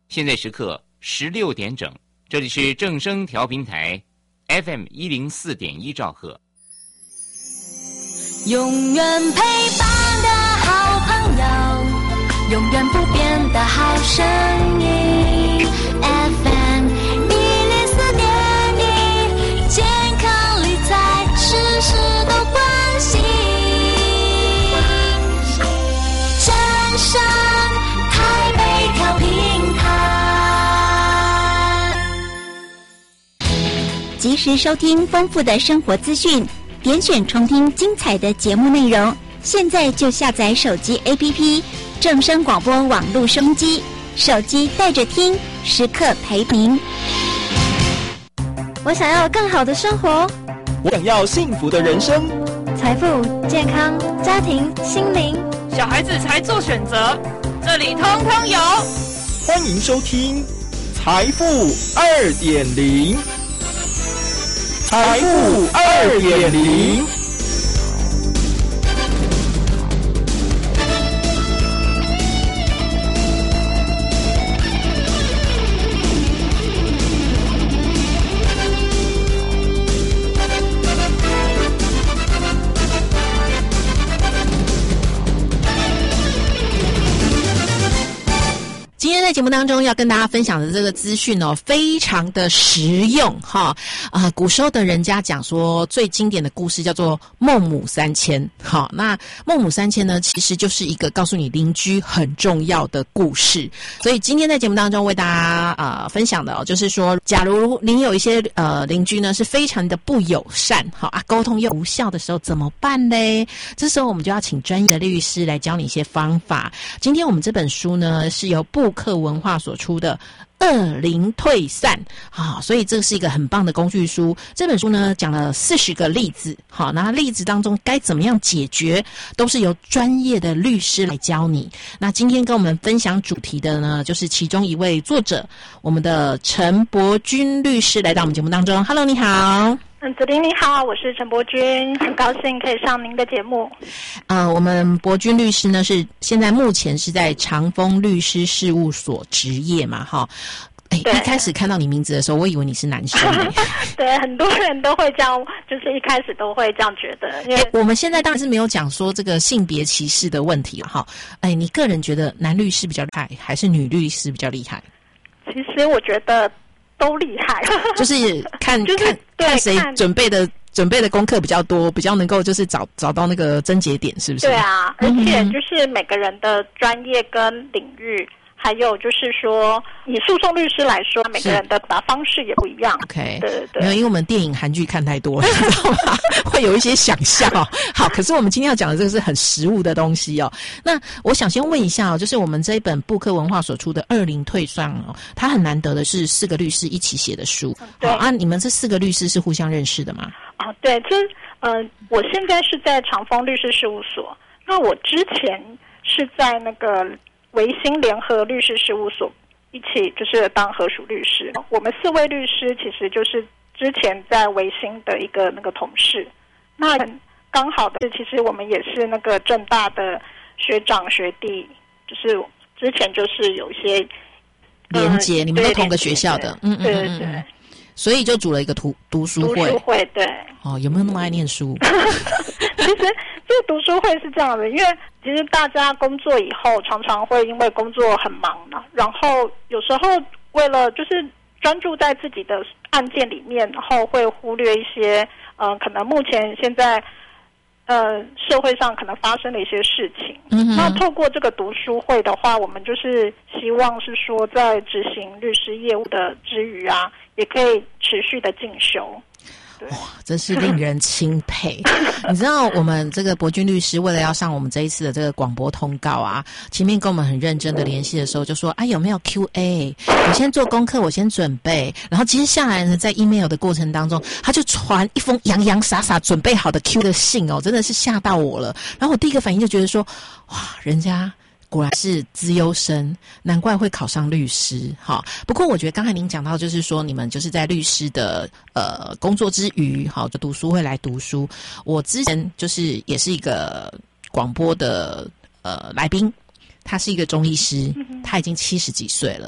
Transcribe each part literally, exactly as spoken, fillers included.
现在时刻十六点整，这里是正声调频台 F M 一零四点一兆赫。 永远陪伴的好朋友，永远不变的好声音 F M 一零四点一，健康理财事事都关心，正声台北调频台， 及时收听丰富的生活资讯，点选重听精彩的节目内容，现在就下载手机 A P P 正声广播网络收音机，手机带着听，时刻陪您。 我想要更好的生活， 我想要幸福的人生， 财富、健康、家庭、心灵， 小孩子才做选择，这里通通有。 欢迎收听财富二点零。财富二点零。 今天在节目当中要跟大家分享的这个资讯哦，非常的实用哈。呃，古时候的人家讲说，最经典的故事叫做孟母三迁。好，那孟母三迁呢，其实就是一个告诉你邻居很重要的故事。所以今天在节目当中为大家呃分享的哦，就是说，假如您有一些呃邻居呢是非常的不友善，好啊，沟通又无效的时候怎么办呢？这时候我们就要请专业的律师来教你一些方法。今天我们这本书呢是由布克文化所出的恶灵退散，好，所以这是一个很棒的工具书。这本书呢讲了四十个例子，好，那例子当中该怎么样解决，都是由专业的律师来教你。那今天跟我们分享主题的呢，就是其中一位作者，我们的陈伯君律师来到我们节目当中。Hello， 你好。 嗯，子琳你好，我是陈伯君，很高兴可以上您的节目。 呃，我们伯君律师呢是现在目前是在长丰律师事务所执业嘛，哈。哎，一开始看到你名字的时候，我以为你是男生。 对，很多人都会这样，就是一开始都会这样觉得。因为我们现在当然是没有讲说这个性别歧视的问题了哈。哎，你个人觉得男律师比较厉害，还是女律师比较厉害？ 其实我觉得都厉害， 就是看就是看看谁准备的准备的功课比较多，比较能够就是找找到那个症结点，是不是？ 对啊，而且就是每个人的专业跟领域，还有就是说，以诉讼律师来说，每个人的表达方式也不一样。 OK， 对对对， 没有，因为我们电影、韩剧看太多，你知道吗？会有一些想象。好，可是我们今天要讲的这个是很实务的东西哦。那我想先问一下哦，就是我们这一本布克文化所出的《恶灵退散》哦，它很难得的是四个律师一起写的书。 对啊，你们这四个律师是互相认识的吗？ 哦，对，这呃，我现在是在长丰律师事务所，那我之前是在那个维新联合律师事务所一起就是当合属律师。我们四位律师其实就是之前在维新的一个那个同事，那刚好的是其实我们也是那个政大的学长学弟，就是之前就是有一些连结、呃，你们都同个学校的，嗯嗯对对对， 所以就组了一个读读书会。 读书会，对。 哦，有没有那么爱念书？ 其实这个读书会是这样的，因为其实大家工作以后常常会因为工作很忙嘛，然后有时候为了就是专注在自己的案件里面，然后会忽略一些呃可能目前现在呃社会上可能发生的一些事情。嗯，那透过这个读书会的话，我们就是希望是说在执行律师业务的之余啊，也可以持续的进修。 哇，真是令人钦佩！你知道我们这个伯君律师为了要上我们这一次的这个广播通告啊，前面跟我们很认真的联系的时候就说，啊有没有 Q A？ 我先做功课，我先准备，然后接下来呢，在 email 的过程当中，他就传一封洋洋洒洒准备好的 Q 的信哦，真的是吓到我了。然后我第一个反应就觉得说，哇，人家果然是资优生，难怪会考上律师。好，不过我觉得刚才您讲到，就是说你们就是在律师的呃工作之余，好，就读书会来读书。我之前就是也是一个广播的呃来宾，他是一个中医师，他已经七十几岁了。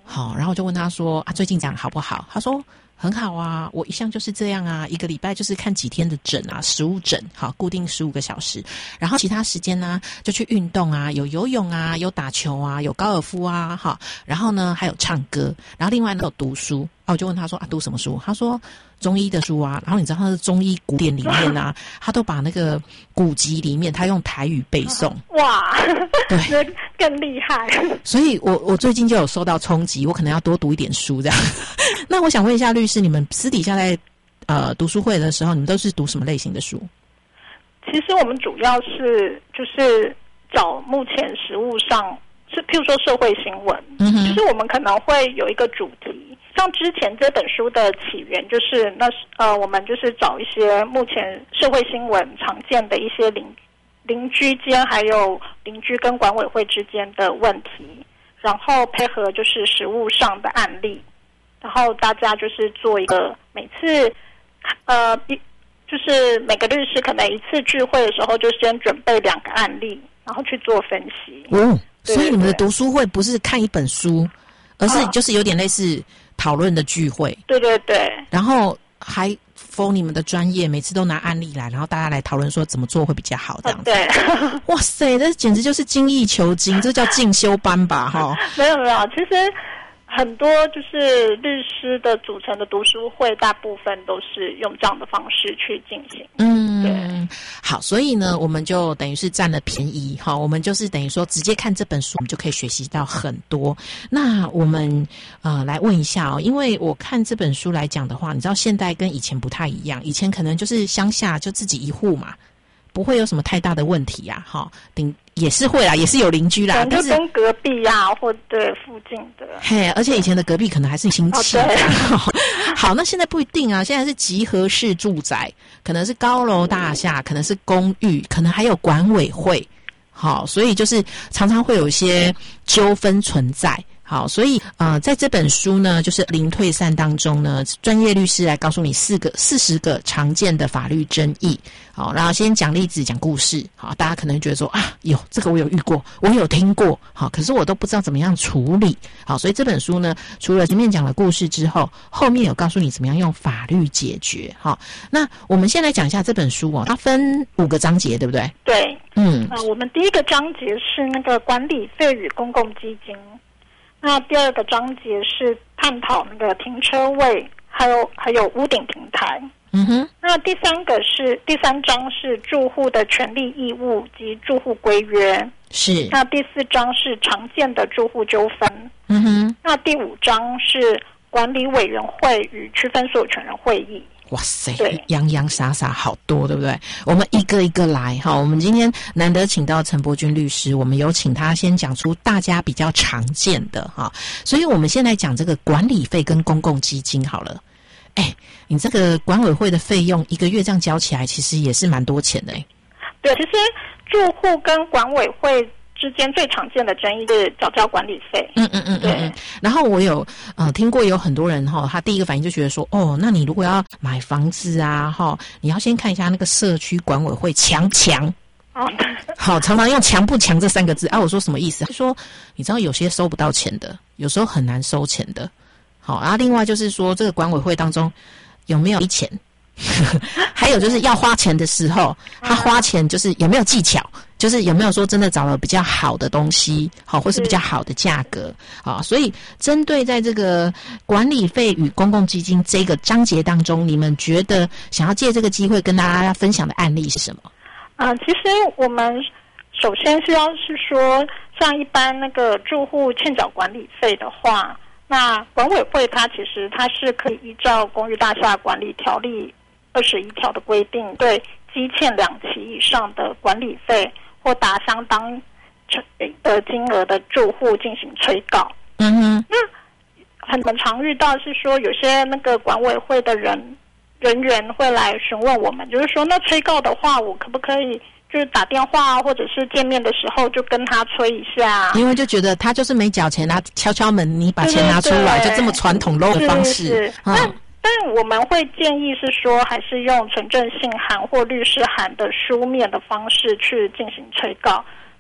好，然后我就问他说啊，最近这样好不好？他说很好啊，我一向就是这样啊，一个礼拜就是看几天的诊啊，十五诊，好，固定十五个小时，然后其他时间呢就去运动啊，有游泳啊，有打球啊，有高尔夫啊，好，然后呢还有唱歌，然后另外呢有读书。啊，我就问他说啊，读什么书？他说中医的书啊。然后你知道他的中医古典里面啊，他都把那个古籍里面，他用台语背诵。 哇， 对， 更厉害。 所以我我最近就有受到冲击，我可能要多读一点书这样。那我想问一下律师，你们私底下在呃读书会的时候，你们都是读什么类型的书？ 其实我们主要是就是找目前实务上。是，譬如说社会新闻，嗯哼，就是我们可能会有一个主题，像之前这本书的起源，就是那呃，我们就是找一些目前社会新闻常见的一些邻邻居间，还有邻居跟管委会之间的问题，然后配合就是实务上的案例，然后大家就是做一个每次呃一就是每个律师可能一次聚会的时候，就先准备两个案例，然后去做分析。 哦。所以你们的读书会不是看一本书，而是就是有点类似讨论的聚会。 对对对。然后还 for 你们的专业，每次都拿案例来，然后大家来讨论说怎么做会比较好，这样子。 对。 哇塞，这简直就是精益求精，这叫进修班吧？哈。 没有没有，其实很多就是律师的组成的读书会，大部分都是用这样的方式去进行。 嗯，对。好，所以呢，我们就等于是占了便宜哈，我们就是等于说直接看这本书，我们就可以学习到很多。那我们呃来问一下哦，因为我看这本书来讲的话，你知道现代跟以前不太一样，以前可能就是乡下就自己一户嘛，不会有什么太大的问题啊，哈，顶也是会啦，也是有邻居啦， 但是跟隔壁啊，或对附近的， 嘿，而且以前的隔壁可能还是亲戚。 哦、对好，那现在不一定啊，现在是集合式住宅，可能是高楼大厦，可能是公寓，可能还有管委会。好，所以就是常常会有一些纠纷存在。好，所以呃，在这本书呢，就是零退散当中呢，专业律师来告诉你四个、四十个常见的法律争议。好，然后先讲例子、讲故事。好，大家可能觉得说啊，有这个我有遇过，我有听过。好，可是我都不知道怎么样处理。好，所以这本书呢，除了前面讲了故事之后，后面有告诉你怎么样用法律解决。好，那我们先来讲一下这本书哦，它分五个章节，对不对？ 对， 嗯， 呃，我们第一个章节是那个管理费与公共基金。那第二个章节是探讨那个停车位，还有还有屋顶平台。 嗯哼。 那第三个是第三章是住户的权利义务及住户规约。 是。 那第四章是常见的住户纠纷。 嗯哼。 那第五章是管理委员会与区分所有权人会议。 哇塞，洋洋洒洒好多，对不对？我们一个一个来哈。我们今天难得请到陈柏君律师，我们有请他先讲出大家比较常见的哈。所以我们先来讲这个管理费跟公共基金好了。哎，你这个管委会的费用一个月这样交起来，其实也是蛮多钱的哎。 对，其实住户跟管委会之间最常见的争议是缴交管理费。 嗯嗯嗯，对。然后我有呃听过有很多人哈，他第一个反应就觉得说，哦，那你如果要买房子啊哈，你要先看一下那个社区管委会强不强。 哦， 好，常常用强不强这三个字啊，我说什么意思？就说你知道有些收不到钱的，有时候很难收钱的。好，然后另外就是说这个管委会当中有没有一钱？还有就是要花钱的时候，他花钱就是有没有技巧，就是有没有说真的找了比较好的东西，好，或是比较好的价格，好，所以针对在这个管理费与公共基金这个章节当中，你们觉得想要借这个机会跟大家分享的案例是什么？ 啊、呃，其实我们首先是要是说，像一般那个住户欠缴管理费的话，那管委会它其实它是可以依照公寓大厦管理条例二十一条的规定，对积欠两期以上的管理费或达相当的金额的住户进行催告。 嗯哼， 那很常遇到是说，有些那个管委会的人人员会来询问我们，就是说，那催告的话，我可不可以就是打电话或者是见面的时候就跟他催一下？ 因为就觉得他就是没缴钱啊，敲敲门，你把钱拿出来， 对对对， 就这么传统 low 的方式。 是是是嗯， 但但我们会建议是说，还是用存证信函或律师函的书面的方式去进行催告啊。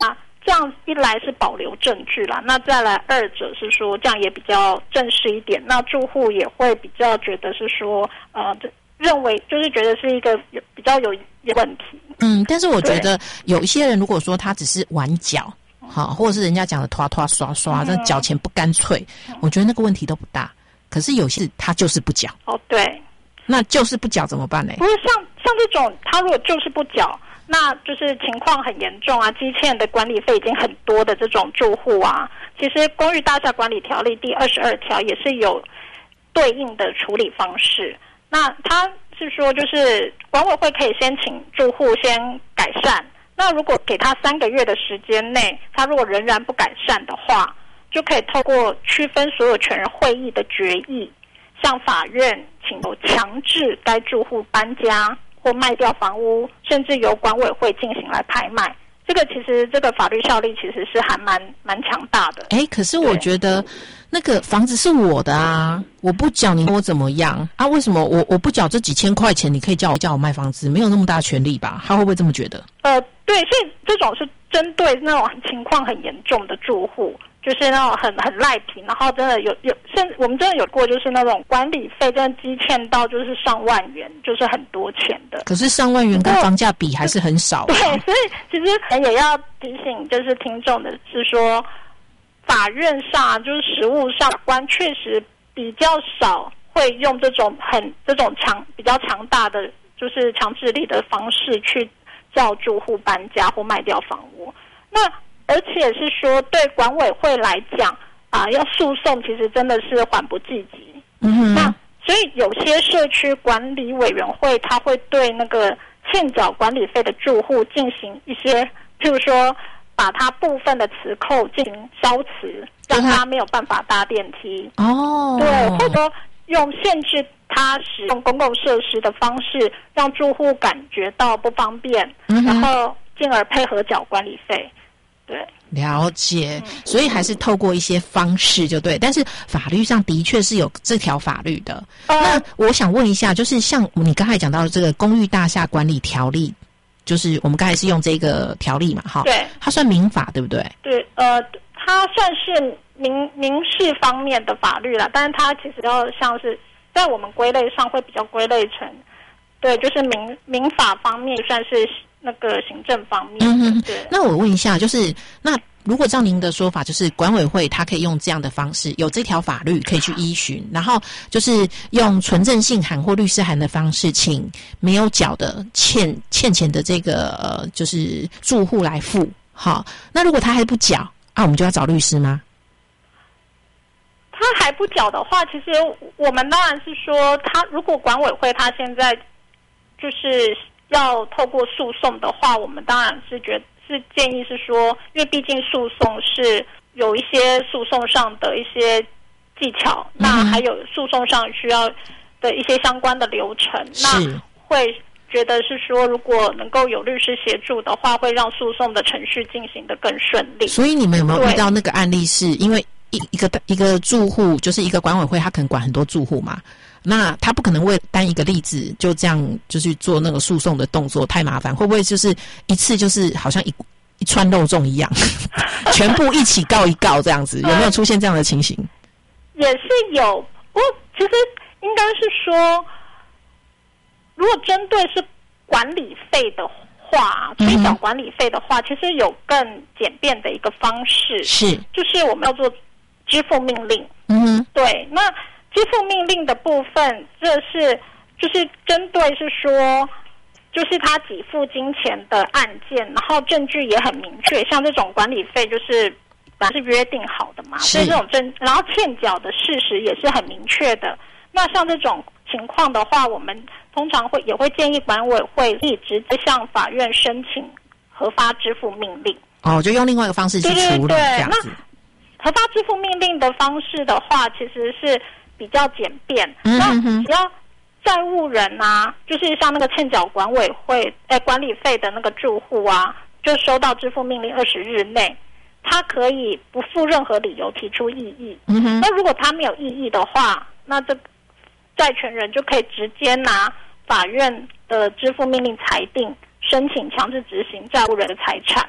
这样一来是保留证据啦，那再来二者是说这样也比较正式一点，那住户也会比较觉得是说呃认为就是觉得是一个有比较有问题。 嗯，但是我觉得有一些人如果说他只是玩脚，好，或者是人家讲的拖拖刷刷，这缴钱不干脆，我觉得那个问题都不大。可是有些他就是不缴。 哦，对， 那就是不缴怎么办呢？ 不是像像这种，他如果就是不缴，那就是情况很严重啊，积欠的管理费已经很多的这种住户啊，其实公寓大厦管理条例第二十二条也是有对应的处理方式。那他是说，就是管委会可以先请住户先改善，那如果给他三个月的时间内，他如果仍然不改善的话，就可以透过区分所有权人会议的决议，向法院请求强制该住户搬家或卖掉房屋，甚至由管委会进行来拍卖。这个其实这个法律效力其实是还蛮蛮强大的。 哎，可是我觉得那个房子是我的啊，我不缴你我怎么样啊？为什么我我不缴这几千块钱，你可以叫我叫我卖房子？没有那么大权利吧？他会不会这么觉得？ 呃，对，所以这种是针对那种情况很严重的住户。就是那种很很赖皮，然后真的有有，甚至我们真的有过，就是那种管理费真的积欠到就是上万元，就是很多钱的。 可是上万元跟房价比还是很少、啊。 对，所以其实也要提醒就是听众的是说，法院上就是实务上官确实比较少会用这种很这种强比较强大的就是强制力的方式去叫住户搬家或卖掉房屋。那而且是说，对管委会来讲啊，要诉讼其实真的是缓不济急。 嗯哼。 那所以有些社区管理委员会，他会对那个欠缴管理费的住户进行一些，譬如说，把他部分的磁扣进行消磁，让他没有办法搭电梯。 哦。 对，或者说用限制他使用公共设施的方式，让住户感觉到不方便， 嗯、 然后进而配合缴管理费。对， 了解，所以还是透过一些方式就对，但是法律上的确是有这条法律的。呃、那我想问一下，就是像你刚才讲到的这个公寓大厦管理条例，就是我们刚才是用这个条例嘛，哈， 对， 它算民法对不对？ 对，呃，它算是民民事方面的法律啦，但是它其实要像是在我们归类上会比较归类成，对，就是民民法方面算是。那个行政方面， 嗯哼， 对。 那我问一下，就是那如果照您的说法，就是管委会它可以用这样的方式，有这条法律可以去依循，然后就是用存证信函或律师函的方式，请没有缴的欠欠钱的这个呃，就是住户来付。好，那如果他还不缴啊，我们就要找律师吗？ 他还不缴的话，其实我们当然是说，他如果管委会他现在就是要透过诉讼的话，我们当然是觉得是建议是说，因为毕竟诉讼是有一些诉讼上的一些技巧，嗯、那还有诉讼上需要的一些相关的流程，那会觉得是说，如果能够有律师协助的话，会让诉讼的程序进行得更顺利。 所以你们有没有遇到那个案例是因为一一个一个住户，就是一个管委会，他可能管很多住户嘛？那他不可能为单一个例子就这样就去做那个诉讼的动作，太麻烦。会不会就是一次就是好像一一串肉粽一样，全部一起告一告这样子？有没有出现这样的情形？ 也是有，不过其实应该是说，如果针对是管理费的话，催缴管理费的话，其实有更简便的一个方式， 是就是我们要做支付命令。 嗯哼， 对，那。支付命令的部分，这是就是针对是说，就是他给付金钱的案件，然后证据也很明确，像这种管理费就是本来是约定好的嘛，所以这种证，然后欠缴的事实也是很明确的。那像这种情况的话，我们通常会也会建议管委会可以直接向法院申请核发支付命令。 哦，就用另外一个方式去处理， 对对对， 这样子。 那核发支付命令的方式的话，其实是比较简便， 嗯、 那只要债务人啊，就是像那个欠缴管委会诶管理费的那个住户啊，就收到支付命令二十日内，他可以不附任何理由提出异议。 嗯哼， 那如果他没有异议的话，那这债权人就可以直接拿法院的支付命令裁定，申请强制执行债务人的财产。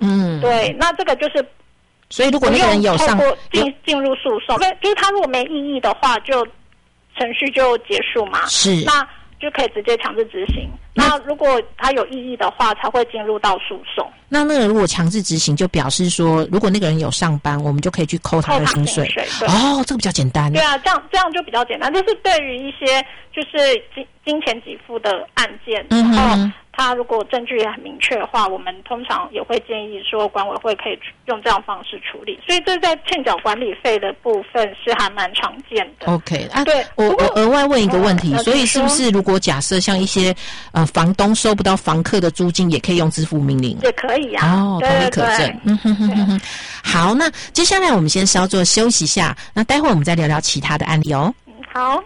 嗯， 对，那这个就是所以如果那个人有上进进入诉讼，就是他如果没异议的话，就程序就结束嘛。 是， 那就可以直接强制执行。那如果他有异议的话，才会进入到诉讼。 那那个如果强制执行，就表示说，如果那个人有上班，我们就可以去扣他的薪水。哦，这个比较简单。 对啊，这样这样就比较简单。就是对于一些就是金金钱给付的案件， 嗯哼然后他如果证据也很明确的话，我们通常也会建议说管委会可以用这样方式处理。所以这在欠缴管理费的部分是还蛮常见的。 OK 啊， 对， 我我额外问一个问题， 嗯、 所以是不是如果假设像一些呃房东收不到房客的租金，也可以用支付命令？ 也可以啊。 哦，同理可证。嗯哼哼哼哼。好，那接下来我们先稍作休息一下，那待会我们再聊聊其他的案例哦。 嗯，好。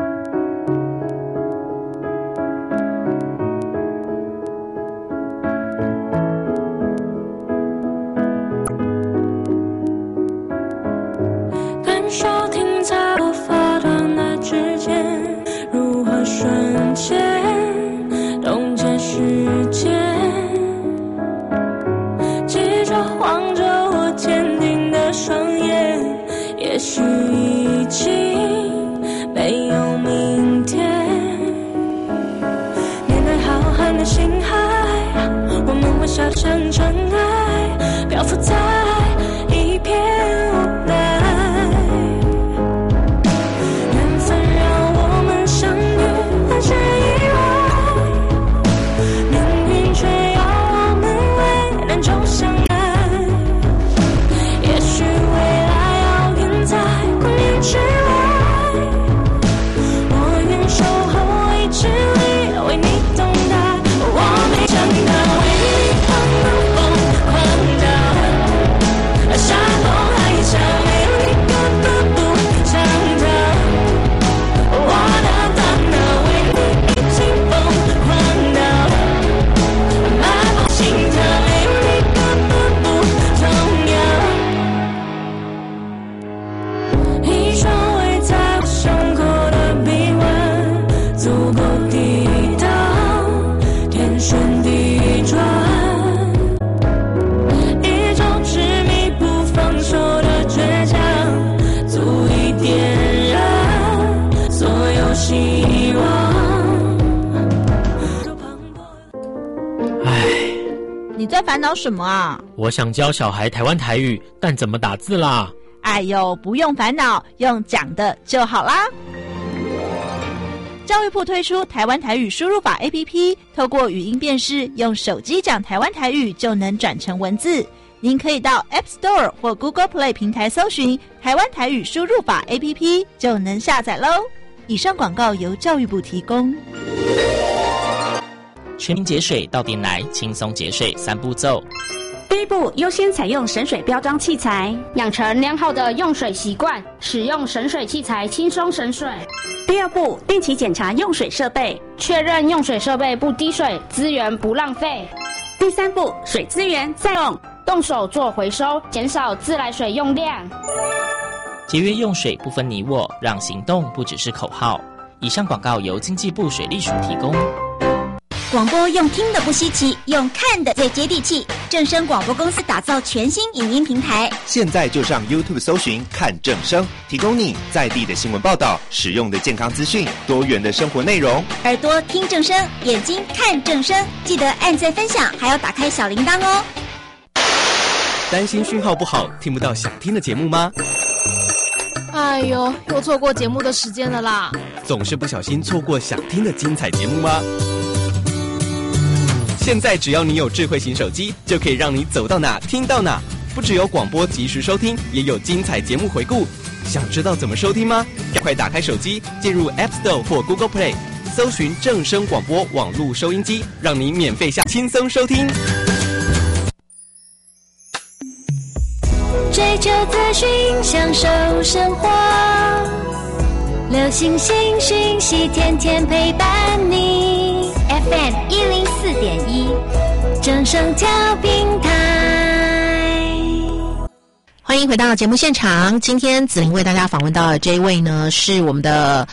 感受停在我发端的指尖，如何瞬间冻结时间，记着望着我坚定的双眼，也许已经没有明天。面对浩瀚的星海，我们会小像尘埃，漂浮在一片无奈。缘分让我们相遇，但是意外，命运却要我们为难就相爱。也许未来遥远在光年之外，我愿守候未知里为你等待。我没想到为你狂怒疯狂到山崩海啸，没有一个都不想逃。我的大脑为你已经疯狂到漫步心跳，没有一个都不重要。一双围在我胸口的臂弯，足够抵挡天旋地转，一种执迷不放手的倔强，足以点燃所有希望。 唉， 你在烦恼什么啊？ 我想教小孩台湾台语，但怎么打字啦？ 哎呦，不用烦恼，用讲的就好啦。教育部推出台湾台语输入法 A P P， 透过语音辨识，用手机讲台湾台语就能转成文字。您可以到 App Store 或 Google Play 平台搜寻台湾台语输入法 A P P， 就能下载喽。以上广告由教育部提供。 全民节水到店来，轻松节水三步骤。 第一步，优先采用省水标章器材， 养成良好的用水习惯，使用省水器材轻松省水。 第二步，定期检查用水设备， 确认用水设备不滴水，资源不浪费。 第三步，水资源再用， 动手做回收，减少自来水用量。 节约用水不分你我，让行动不只是口号。以上广告由经济部水利署提供。 广播用听的不稀奇，用看的最接地气。正声广播公司打造全新影音平台， 现在就上 YouTube 搜寻看正声，提供你在地的新闻报道、实用的健康资讯、多元的生活内容。 耳朵听正声，眼睛看正声，记得按赞分享，还要打开小铃铛哦。 担心讯号不好，听不到想听的节目吗？ 哎呦，又错过节目的时间了啦！ 总是不小心错过想听的精彩节目吗？现在只要你有智慧型手机，就可以让你走到哪听到哪。不只有广播及时收听，也有精彩节目回顾。想知道怎么收听吗？赶快打开手机，进入 App Store 或 Google Play， 搜寻正声广播网络收音机，让你免费下轻松收听。 追求资讯，享受生活，流行新讯息，天天陪伴你。F M 一零四点一，正声调频台。 欢迎回到节目现场。今天子玲为大家访问到的这一位呢，是我们的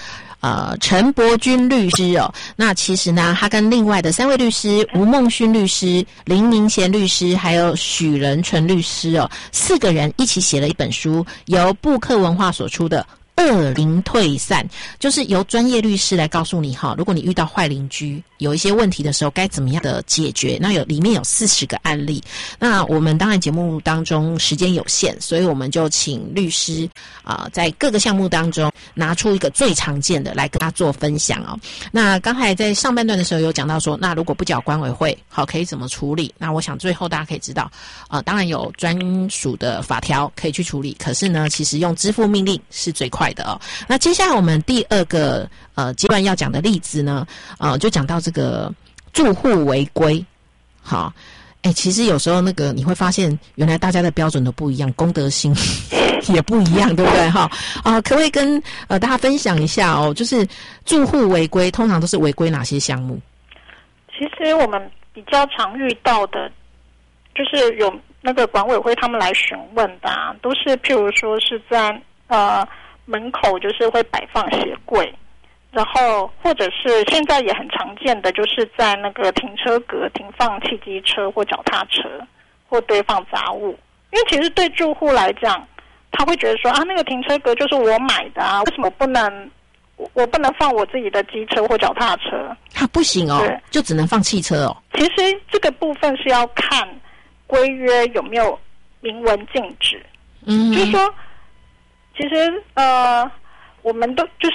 呃陈伯君律师哦。那其实呢，他跟另外的三位律师吴孟勋律师、林明贤律师还有许仁纯律师哦，四个人一起写了一本书，由布克文化所出的恶邻退散，就是由专业律师来告诉你哈，如果你遇到坏邻居有一些问题的时候，该怎么样的解决。那有里面有四十个案例。那我们当然节目当中时间有限，所以我们就请律师啊、呃，在各个项目当中拿出一个最常见的来跟他做分享哦。那刚才在上半段的时候有讲到说，那如果不缴管委会，好可以怎么处理？那我想最后大家可以知道，啊、呃，当然有专属的法条可以去处理，可是呢，其实用支付命令是最快的哦。那接下来我们第二个呃阶段要讲的例子呢，呃，就讲到这个住户违规。好，哎，其实有时候那个你会发现，原来大家的标准都不一样，公德心也不一样，对不对？哈啊、呃，可不可以跟呃大家分享一下哦？就是住户违规，通常都是违规哪些项目？ 其实我们比较常遇到的，就是有那个管委会他们来询问的、啊，都是譬如说是在呃门口就是会摆放鞋柜。然后，或者是现在也很常见的，就是在那个停车格停放汽机车或脚踏车，或堆放杂物。因为其实对住户来讲，他会觉得说啊，那个停车格就是我买的啊，为什么不能我我不能放我自己的机车或脚踏车？ 他不行哦，就只能放汽车哦。 其实这个部分是要看规约有没有明文禁止。嗯，就是说，其实呃，我们都就是。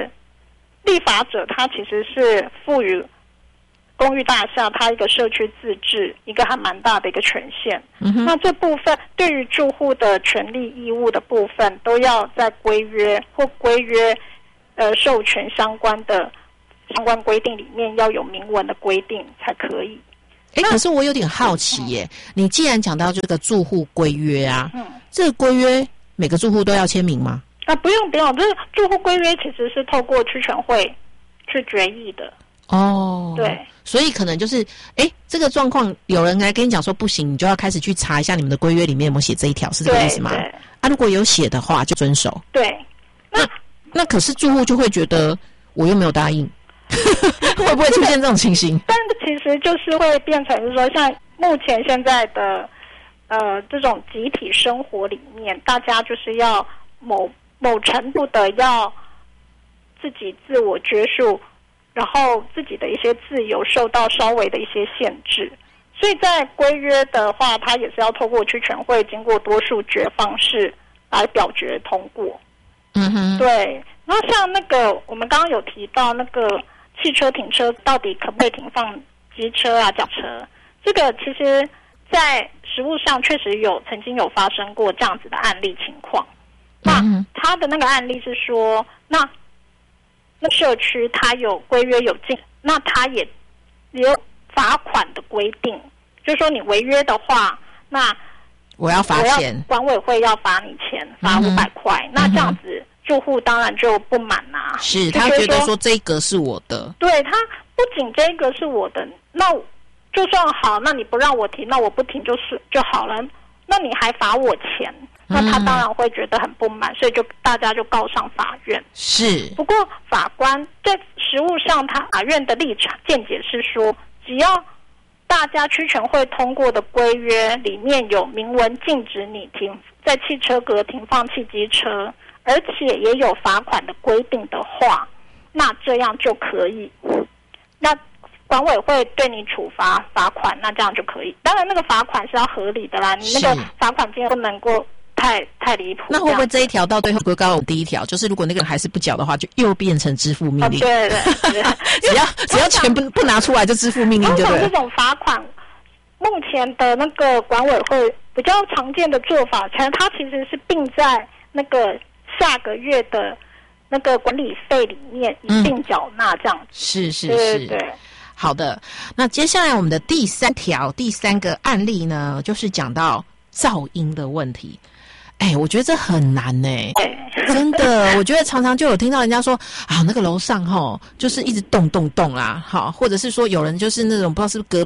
立法者他其实是赋予公寓大厦它一个社区自治一个还蛮大的一个权限、嗯、那这部分对于住户的权利义务的部分都要在规约或规约呃授权相关的相关规定里面要有明文的规定才可以。 哎，可是我有点好奇耶、嗯、你既然讲到这个住户规约啊、嗯、这个规约每个住户都要签名吗？ 啊，不用不用，这住户规约其实是透过区权会去决议的。 哦， 对， 所以可能就是，哎，这个状况有人来跟你讲说不行，你就要开始去查一下你们的规约里面有没有写这一条，是这个意思吗？ 对。 啊，如果有写的话，就遵守。 对。 那那可是住户就会觉得我又没有答应，会不会出现这种情形？ 但其实就是会变成是说，像目前现在的呃这种集体生活里面，大家就是要某。某程度的要自己自我约束，然后自己的一些自由受到稍微的一些限制，所以在规约的话，它也是要透过区权会经过多数决方式来表决通过。 嗯哼， 对。然后像那个我们刚刚有提到那个汽车停车到底可不可以停放机车啊、脚车，这个其实在实务上确实有曾经有发生过这样子的案例情况。那他的那个案例是说，那那社区他有规约有禁，那他也也有罚款的规定，就是说你违约的话，那我要罚钱， 管委会要罚你钱，罚五百块。那这样子住户当然就不满啦、啊， 是他觉得说这一格是我的， 对他不仅这一格是我的，那就算好，那你不让我停，那我不停就是就好了，那你还罚我钱。那他当然会觉得很不满，所以就大家就告上法院。 是， 不过法官在实务上，他法院的立场见解是说，只要大家区权会通过的规约里面有明文禁止你停在汽车格停放汽机车，而且也有罚款的规定的话，那这样就可以。那管委会对你处罚罚款，那这样就可以。当然，那个罚款是要合理的啦，你那个罚款金额不能够。太太离谱， 那会不会这一条到最后归到我们第一条？就是如果那个人还是不缴的话，就又变成支付命令。 哦、对对对， 只要只要钱不不拿出来就支付命令，对不对？ 这种罚款，目前的那个管委会比较常见的做法，其实它其实是并在那个下个月的那个管理费里面一并缴纳，这样子。 嗯、是是是， 对对对。 好的，那接下来我们的第三条第三个案例呢，就是讲到噪音的问题。哎，我觉得这很难呢、欸，真的，我觉得常常就有听到人家说啊，那个楼上齁，就是一直动动动啦，好，或者是说有人就是那种不知道是不是隔壁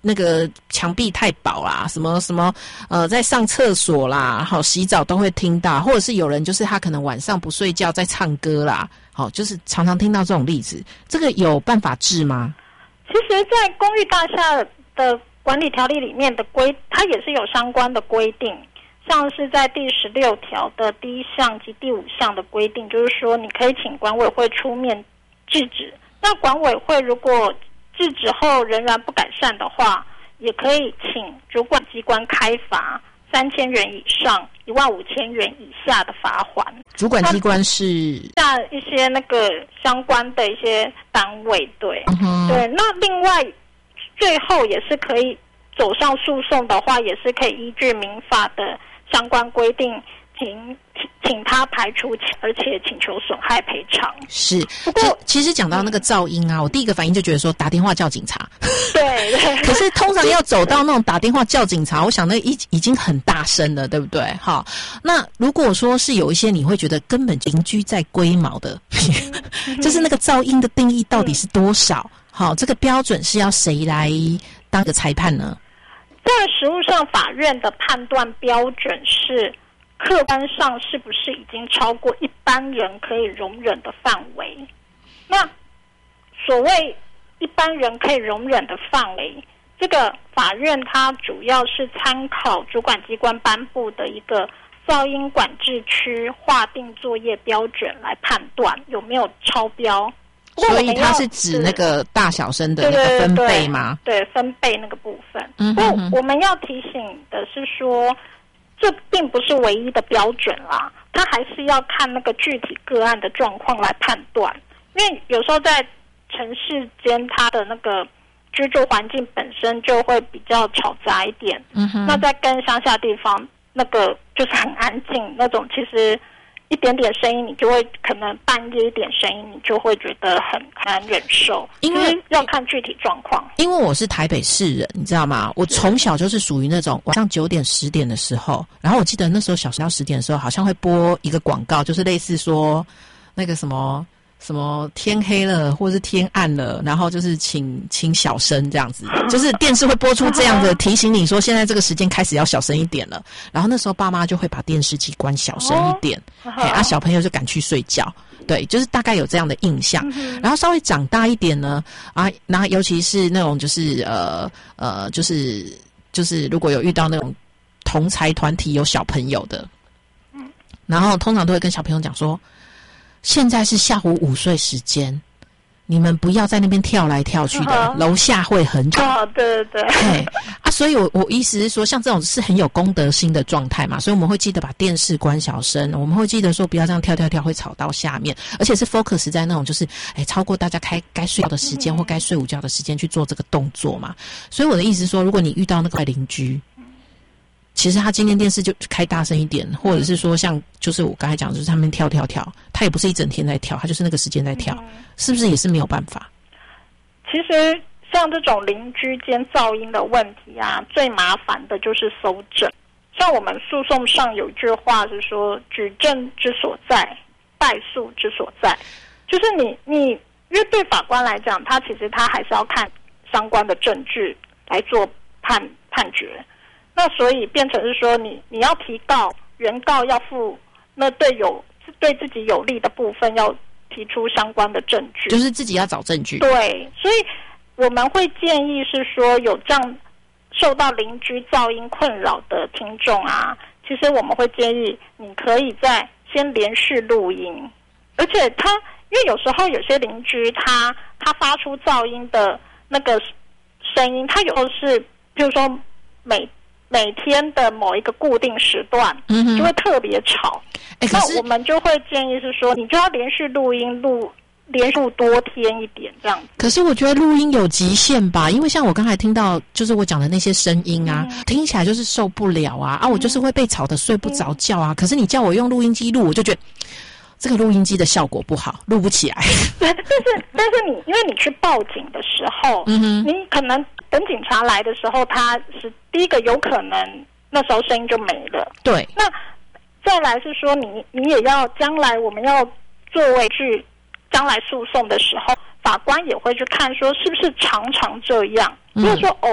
那个墙壁太薄啦，什么什么呃，在上厕所啦，好洗澡都会听到，或者是有人就是他可能晚上不睡觉在唱歌啦，好，就是常常听到这种例子，这个有办法治吗？ 其实，在公寓大厦的管理条例里面的规，它也是有相关的规定，像是在第十六条的第一项及第五项的规定，就是说你可以请管委会出面制止。那管委会如果制止后仍然不改善的话，也可以请主管机关开罚三千元以上一万五千元以下的罚款。 主管机关是像一些那个相关的一些单位，对、嗯、对。那另外最后也是可以走上诉讼的话，也是可以依据民法的相关规定请请他排除，而且请求损害赔偿。 是，不过其实讲到那个噪音啊，我第一个反应就觉得说打电话叫警察。 对对。 可是通常要走到那种打电话叫警察，我想那已已经很大声了，对不对？好，那如果说是有一些你会觉得根本邻居在龟毛的，就是那个噪音的定义到底是多少？好，这个标准是要谁来当个裁判呢？ 在实务上，法院的判断标准是客观上是不是已经超过一般人可以容忍的范围。那所谓一般人可以容忍的范围，这个法院它主要是参考主管机关颁布的一个噪音管制区划定作业标准来判断有没有超标。 所以它是指那个大小声的那个分贝吗？ 对， 对， 对，分贝那个部分。嗯哼哼，不过我们要提醒的是说，这并不是唯一的标准啦，它还是要看那个具体个案的状况来判断。因为有时候在城市间，它的那个居住环境本身就会比较嘈杂一点。嗯哼，那在跟乡下地方，那个就是很安静那种，其实一点点声音，你就会可能半夜一点声音，你就会觉得很难忍受。因为要看具体状况。 因为我是台北市人，你知道吗？我从小就是属于那种晚上九点十点的时候，然后我记得那时候小时候十点的时候，好像会播一个广告，就是类似说那个什么什么天黑了或是天暗了，然后就是请请小声这样子，就是电视会播出这样的提醒你说现在这个时间开始要小声一点了。然后那时候爸妈就会把电视机关小声一点，哦、嘿啊，小朋友就赶去睡觉。对，就是大概有这样的印象。嗯、然后稍微长大一点呢，啊，然后尤其是那种就是呃呃，就是就是如果有遇到那种同才团体有小朋友的，嗯，然后通常都会跟小朋友讲说，现在是下午午睡时间，你们不要在那边跳来跳去的，嗯、楼下会很吵。 哦，对对对。 对啊，所以我我意思是说，像这种是很有公德心的状态嘛，所以我们会记得把电视关小声，我们会记得说不要这样跳跳跳，会吵到下面，而且是 focus 在那种就是哎超过大家开该睡觉的时间、嗯、或该睡午觉的时间去做这个动作嘛。所以我的意思是说，如果你遇到那个邻居，其实他今天电视就开大声一点，或者是说像就是我刚才讲的，就是他们跳跳跳，他也不是一整天在跳，他就是那个时间在跳，嗯、是不是也是没有办法？ 其实像这种邻居间噪音的问题啊，最麻烦的就是搜证。像我们诉讼上有一句话是说，举证之所在，败诉之所在，就是你你因为对法官来讲，他其实他还是要看相关的证据来做判判决。那所以变成是说你，你你要提告，原告要负那对有对自己有利的部分要提出相关的证据， 就是自己要找证据。 对，所以我们会建议是说，有这样受到邻居噪音困扰的听众啊，其实我们会建议你可以在先连续录音，而且他因为有时候有些邻居他他发出噪音的那个声音，他有时候是比如说每每天的某一个固定时段，嗯，就会特别吵。欸、那我们就会建议是说，你就要连续录音，录连续多天一点这样子。 可是我觉得录音有极限吧，因为像我刚才听到，就是我讲的那些声音啊，嗯、听起来就是受不了啊啊！我就是会被吵得睡不着觉啊。嗯、可是你叫我用录音机录，我就觉得这个录音机的效果不好，录不起来。 对，但是但是你因为你去报警的时候，嗯哼，你可能等警察来的时候，他是第一个有可能那时候声音就没了。 对， 那再来是说你你也要将来我们要作为去将来诉讼的时候，法官也会去看说是不是常常这样，如果说偶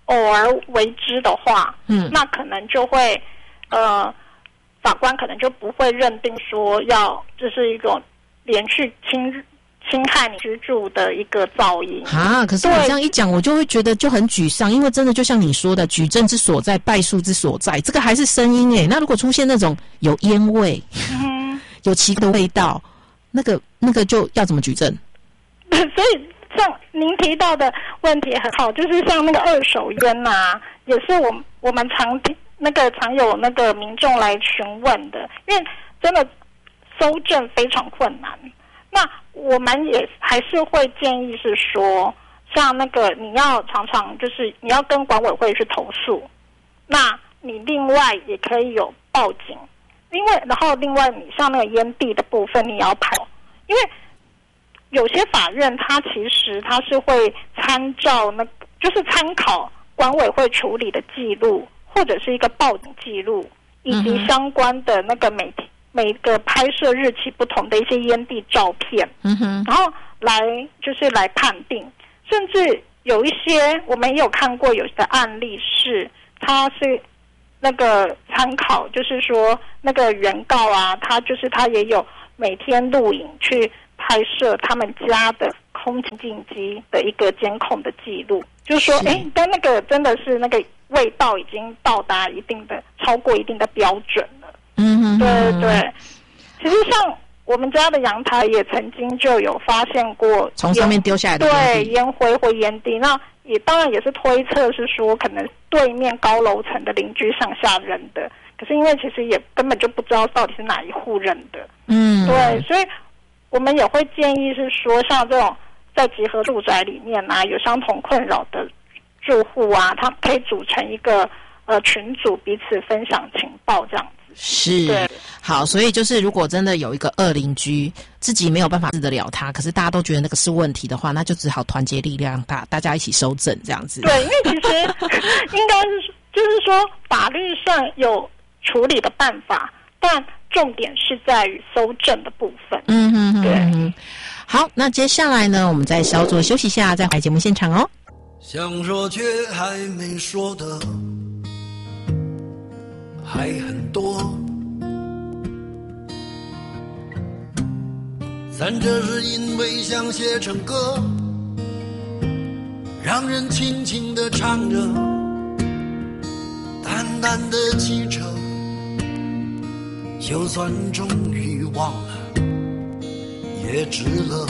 偶尔为之的话，嗯，那可能就会呃，法官可能就不会认定说要这是一种连续侵侵害你居住的一个噪音啊。可是你这样一讲，我就会觉得就很沮丧，因为真的就像你说的，举证之所在，败诉之所在，这个还是声音诶。那如果出现那种有烟味、嗯、有奇怪的味道，那个那个就要怎么举证？ 所以像您提到的问题很好，就是像那个二手烟啊，也是我我们常那个常有那个民众来询问的，因为真的搜证非常困难。那我们也还是会建议是说，像那个你要常常就是你要跟管委会去投诉，那你另外也可以有报警，因为然后另外你像那个烟蒂的部分你要跑，因为有些法院它其实它是会参照那就是参考管委会处理的记录，或者是一个报警记录，以及相关的那个媒体。每个拍摄日期不同的一些烟蒂照片，嗯哼，然后来就是来判定，甚至有一些我们也有看过有的案例是，他是那个参考，就是说那个原告啊，他就是他也有每天录影去拍摄他们家的空气净机的一个监控的记录，就是说，哎，但那个真的是那个味道已经到达一定的超过一定的标准了。嗯，对对，其实像我们家的阳台也曾经就有发现过从上面丢下来的对烟灰或烟蒂，那也当然也是推测是说可能对面高楼层的邻居上下扔的，可是因为其实也根本就不知道到底是哪一户扔的，嗯，对，所以我们也会建议是说，像这种在集合住宅里面啊有相同困扰的住户啊，他们可以组成一个呃群组，彼此分享情报这样子。 是，好，所以就是如果真的有一个恶邻居，自己没有办法治得了他，可是大家都觉得那个是问题的话，那就只好团结力量，大大家一起收证这样子。 对，因为其实应该是就是说法律上有处理的办法，但重点是在于搜证的部分。 嗯哼哼，对。好，那接下来呢，我们再稍作休息一下，再回节目现场哦。 想说却还没说的还很多，咱这是因为想写成歌，让人轻轻地唱着，淡淡的记着，就算终于忘了也值了。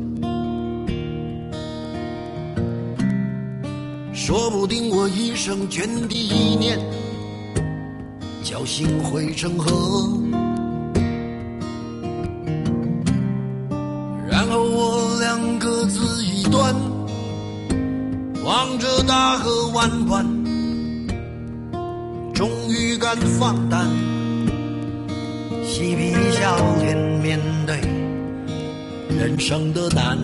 说不定我一生涓滴一念，侥幸汇成河，然后我俩各自一端，望着大河弯弯，终于敢放胆，嬉皮笑脸面对人生的难。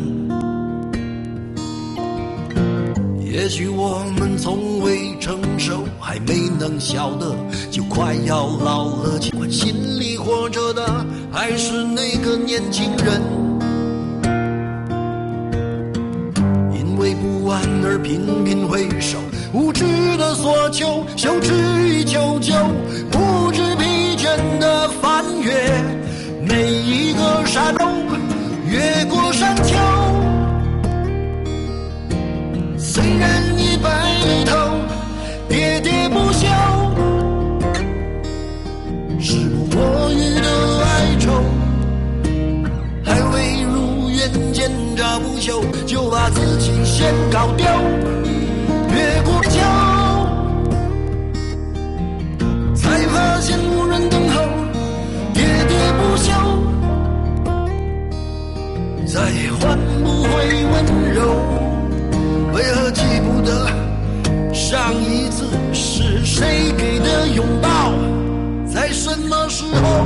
也许我们从未成熟，还没能晓得，就快要老了，尽管心里活着的还是那个年轻人。因为不安而频频回首，无知的索求，羞耻与求救，不知疲倦的翻越每一个山丘，越过山丘。虽然已白了头，喋喋不休，时不我予的哀愁，还未如愿见着不朽，就把自己先搞丢。越过桥，才发现无人等候，喋喋不休，再换不回温柔。为何记不得上一次是谁给的拥抱，在什么时候？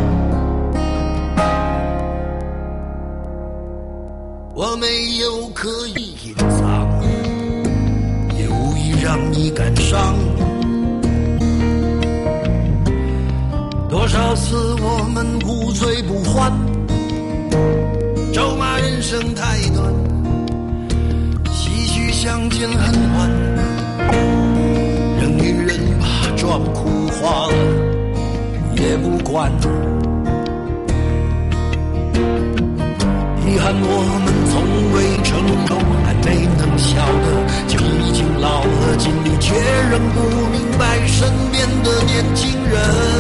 我没有刻意隐藏，也无意让你感伤。多少次我们无醉不欢，咒骂人生太短，相见恨晚， 装哭花了也不管。遗憾我们从未成熟，还没能笑得就已经老了，尽力却仍不明白身边的年轻人。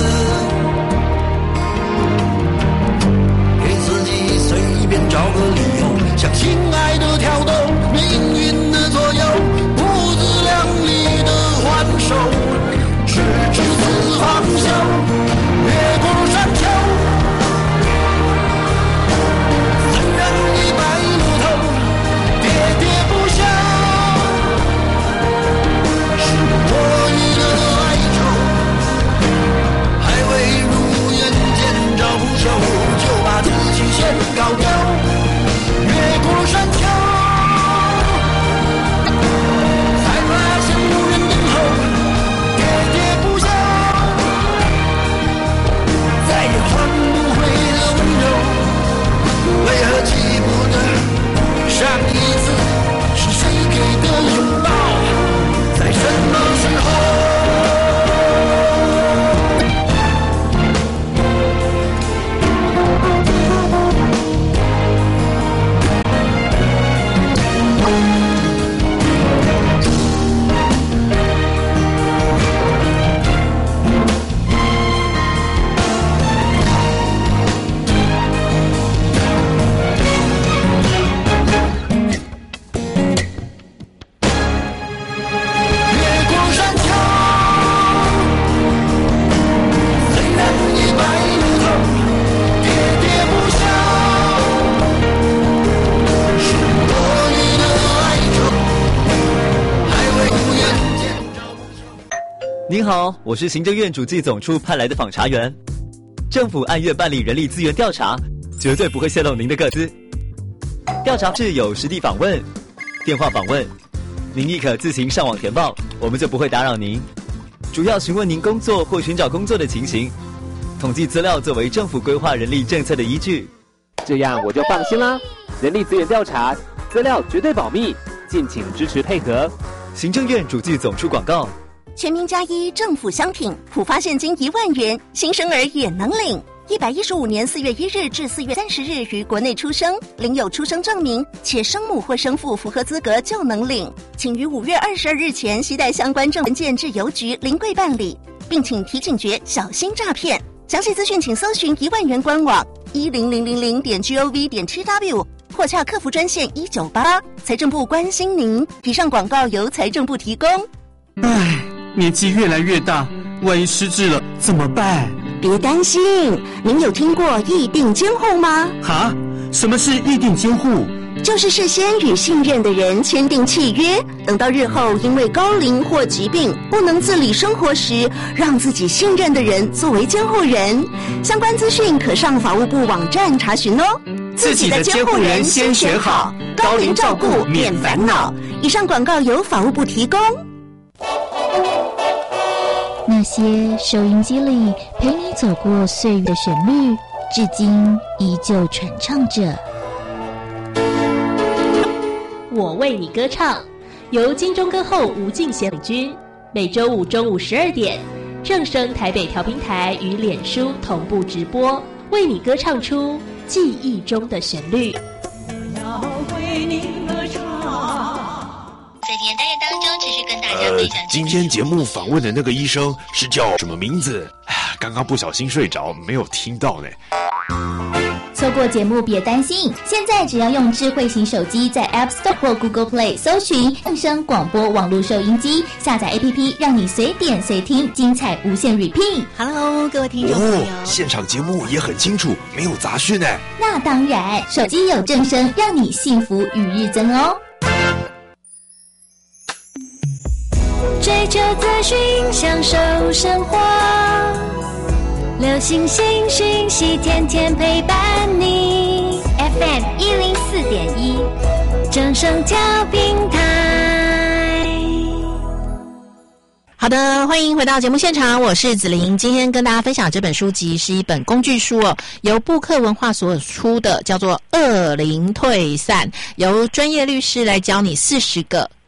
给自己随便找个理由，向心爱的挑逗，命运的左右，不自量力的还手，直至死方休，越过山丘。就把自己先搞掉，越过山丘，才发现无人等候，喋喋不休，再也换不回的温柔，为何记不得上一次是谁给的拥抱，在什么时候？ 您好，我是行政院主计总处派来的访查员。政府按月办理人力资源调查，绝对不会泄露您的个资。调查是有实地访问、电话访问，您亦可自行上网填报，我们就不会打扰您。主要询问您工作或寻找工作的情形，统计资料作为政府规划人力政策的依据。 这样我就放心啦。人力资源调查资料绝对保密，敬请支持配合。 行政院主计总处广告。 全民加一政府相挺，普发现金一万元，新生儿也能领。一百一十五年四月一日至四月三十日于国内出生，领有出生证明，且生母或生父符合资格就能领。请于五月二十二日前携带相关证文件至邮局临柜办理，并请提警觉，小心诈骗。详细资讯请搜寻一万元官网一零零零零点 gov 点 tw 或洽客服专线一九八八。财政部关心您。以上广告由财政部提供。 唉，年纪越来越大，万一失智了怎么办？ 别担心，您有听过议定监护吗？ 哈？什么是议定监护？ 就是事先与信任的人签订契约，等到日后因为高龄或疾病不能自理生活时，让自己信任的人作为监护人。相关资讯可上法务部网站查询哦。 自己的监护人先选好，高龄照顾免烦恼。 以上广告由法务部提供。 那些收音机里陪你走过岁月的旋律，至今依旧传唱着。 我为你歌唱，由金钟歌后吴敬贤领军，每周五中午十二点，正声台北调频台与脸书同步直播，为你歌唱出记忆中的旋律。 要为你歌唱。在今天单元当中，持续跟大家分享、呃。 今天节目访问的那个医生是叫什么名字？哎呀，刚刚不小心睡着，没有听到呢。 错过节目别担心，现在只要用智慧型手机在 App Store 或 Google Play 搜寻正声广播网络收音机，下载 A P P， 让你随点随听，精彩无限 repeat。Hello， 各位听众朋友， 哦，现场节目也很清楚，没有杂讯哎。 那当然，手机有正声，让你幸福与日增哦。 追求资讯，享受生活。流行新讯息，天天陪伴你。F M 一零四点一，正声调频台。 好的，欢迎回到节目现场，我是子琳。今天跟大家分享这本书籍是一本工具书哦，由布克文化所出的，叫做《恶灵退散》，由专业律师来教你四十个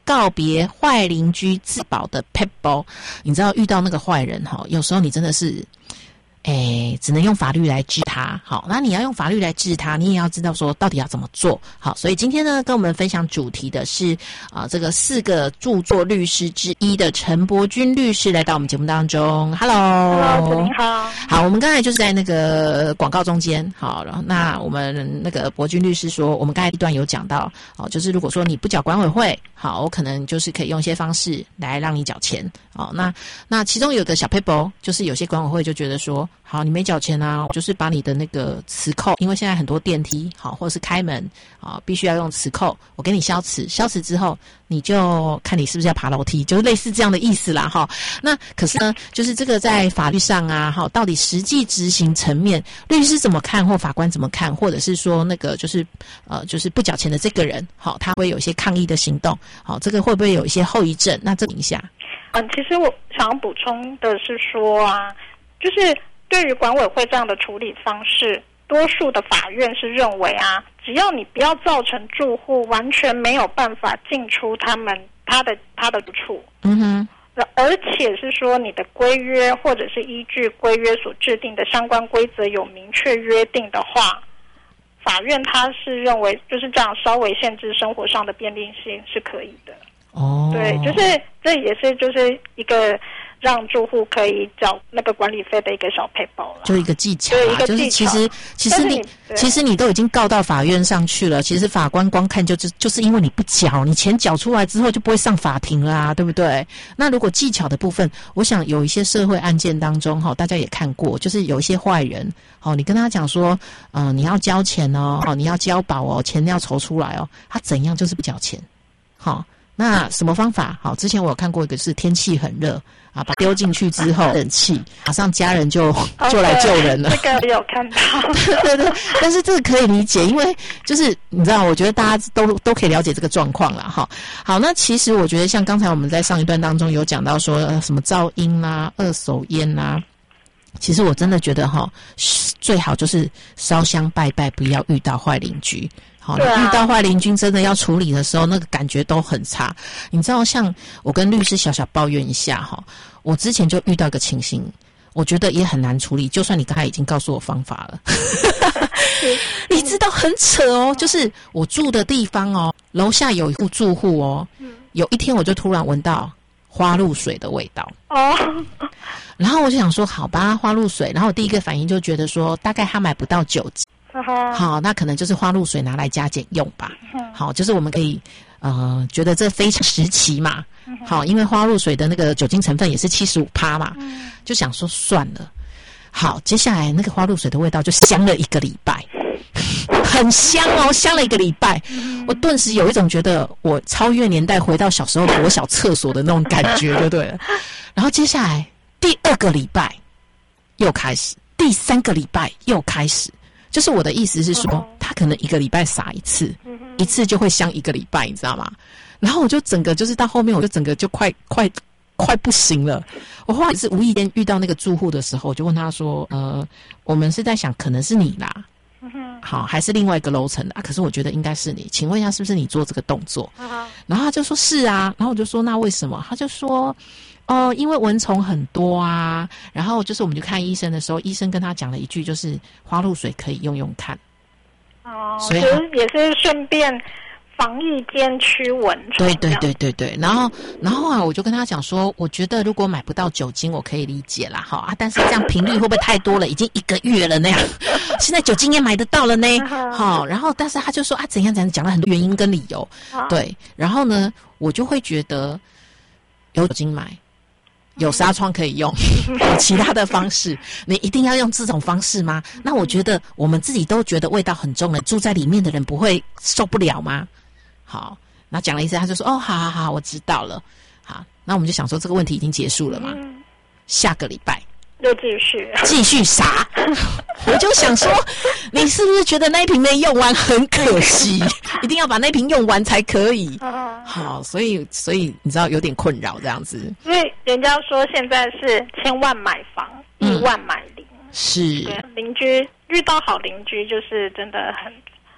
告别坏邻居自保的 pebble。你知道遇到那个坏人哈，有时候你真的是。哎，只能用法律来治他。好，那你要用法律来治他，你也要知道说到底要怎么做。好，所以今天呢，跟我们分享主题的是啊、呃，这个四个著作律师之一的陈柏君律师来到我们节目当中。Hello， 你好。 好，我们刚才就是在那个广告中间，好，然后那我们那个柏君律师说，我们刚才一段有讲到，哦，就是如果说你不缴管委会，好，我可能就是可以用一些方式来让你缴钱。哦，那那其中有个小 paper， 就是有些管委会就觉得说。好，你没缴钱啊，我就是把你的那个磁扣，因为现在很多电梯好或者是开门啊，必须要用磁扣，我给你消磁，消磁之后你就看你是不是要爬楼梯，就是类似这样的意思啦哈。那可是呢，就是这个在法律上啊，哈，到底实际执行层面，律师怎么看或法官怎么看，或者是说那个就是呃就是不缴钱的这个人，好，他会有一些抗议的行动，好，这个会不会有一些后遗症？那这个影响？ 嗯，其实我想要补充的是说啊，就是。对于管委会这样的处理方式，多数的法院是认为啊，只要你不要造成住户完全没有办法进出他们他的他的住处， 嗯哼， 而且是说你的规约或者是依据规约所制定的相关规则有明确约定的话，法院他是认为就是这样稍微限制生活上的便利性是可以的。 哦， 对，就是这也是就是一个。让住户可以缴那个管理费的一个小配包了， 就一个技巧啦，就是其实其实你其实你都已经告到法院上去了，其实法官光看就是就是因为你不缴，你钱缴出来之后就不会上法庭啦，对不对？那如果技巧的部分，我想有一些社会案件当中哈，大家也看过，就是有一些坏人，哦，你跟他讲说，嗯、呃，你要交钱哦，哦，你要交保哦，钱要筹出来哦，他怎样就是不缴钱，好。那什么方法？好，之前我有看过一个是天气很热啊，把丢进去之后冷气，马上家人就就来救人了。 这个我有看到， 对对对，但是这个可以理解，因为就是你知道，我觉得大家都都可以了解这个状况了哈。好，那其实我觉得像刚才我们在上一段当中有讲到说、呃、什么噪音啦、二手烟啦。其实我真的觉得哈，最好就是烧香拜拜，不要遇到坏邻居。好，啊、遇到坏邻居真的要处理的时候，那个感觉都很差。你知道，像我跟律师小小抱怨一下哈，我之前就遇到一个情形，我觉得也很难处理。就算你刚才已经告诉我方法了，你知道很扯哦，就是我住的地方哦，楼下有一户住户哦，有一天我就突然闻到花露水的味道哦， 然后我就想说，好吧，花露水。然后我第一个反应就觉得说，大概他买不到酒精。好，那可能就是花露水拿来加减用吧。好，就是我们可以呃觉得这非常时期嘛。好，因为花露水的那个酒精成分也是 百分之七十五 嘛，就想说算了。好，接下来那个花露水的味道就香了一个礼拜，很香哦，香了一个礼拜。我顿时有一种觉得我超越年代回到小时候国小厕所的那种感觉，就对了。然后接下来第二个礼拜又开始，第三个礼拜又开始。就是我的意思是说，他可能一个礼拜撒一次，一次就会香一个礼拜，你知道吗？然后我就整个就是到后面，我就整个就快快快不行了。我后来是无意间遇到那个住户的时候，我就问他说：“呃，我们是在想，可能是你啦，好，还是另外一个楼层的啊？可是我觉得应该是你，请问一下，是不是你做这个动作？”然后他就说：“是啊。”然后我就说：“那为什么？”他就说。哦，因为蚊虫很多啊，然后就是我们去看医生的时候，医生跟他讲了一句，就是花露水可以用用看。 哦，所以也是顺便防疫兼驱蚊虫。 对对对对对，然后然后啊，我就跟他讲说，我觉得如果买不到酒精，我可以理解啦，哈啊，但是这样频率会不会太多了？已经一个月了那样，现在酒精也买得到了呢，好，然后但是他就说啊，怎样怎样，讲了很多原因跟理由，对，然后呢，我就会觉得有酒精买。有纱窗可以用，有其他的方式，你一定要用这种方式吗？那我觉得我们自己都觉得味道很重了，住在里面的人不会受不了吗？好，那讲了一次，他就说：“哦，好好好，我知道了。”好，那我们就想说这个问题已经结束了嘛？嗯、下个礼拜又继续继续撒，我就想说，你是不是觉得那一瓶没用完很可惜？一定要把那瓶用完才可以。好，所以所以你知道有点困扰这样子。 因为人家说现在是千万买房，亿万买邻， 是邻居遇到好邻居就是真的很